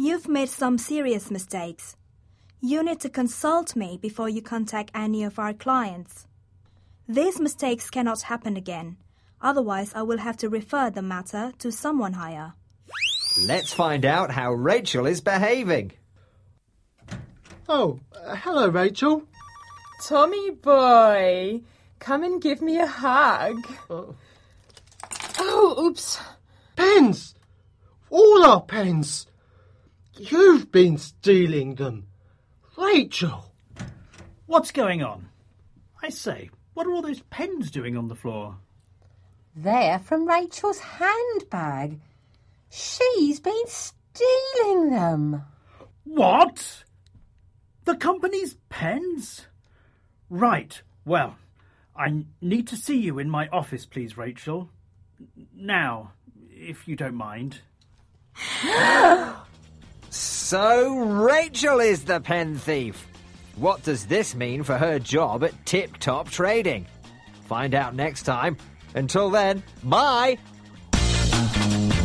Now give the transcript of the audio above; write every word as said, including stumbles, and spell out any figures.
You've made some serious mistakes. You need to consult me before you contact any of our clients. These mistakes cannot happen again. Otherwise, I will have to refer the matter to someone higher. Let's find out how Rachel is behaving. Oh, uh, hello, Rachel. Tommy boy, come and give me a hug. Oh, Oh, oops. pens! All our pens! You've been stealing them. Rachel! What's going on? I say, what are all those pens doing on the floor? They're from Rachel's handbag. She's been stealing them. What? The company's pens? Right, well, I need to see you in my office, please, Rachel. Now, if you don't mind. So Rachel is the pen thief. What does this mean for her job at Tip Top Trading? Find out next time. Until then, bye!